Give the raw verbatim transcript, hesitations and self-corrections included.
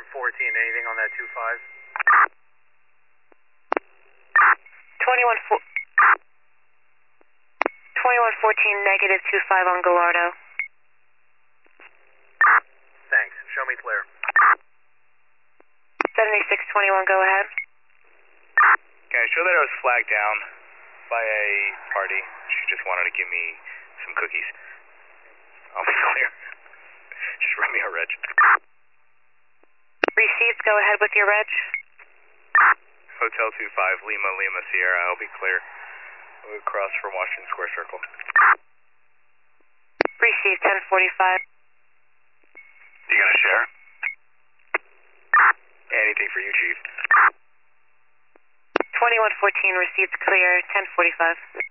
fourteen, anything on that two five? twenty-one fourteen, negative two five on Gallardo. Thanks. Show me clear. seventy-six twenty-one, go ahead. Can I show that I was flagged down by a party? She just wanted to give me some cookies. I'll be clear. Just run me a reg. Received, go ahead with your reg. Hotel two five, Lima, Lima, Sierra, I'll be clear. We'll cross from Washington Square Circle. Received, ten forty-five. You gonna share? Anything for you, Chief. twenty-one fourteen, received clear, ten forty-five.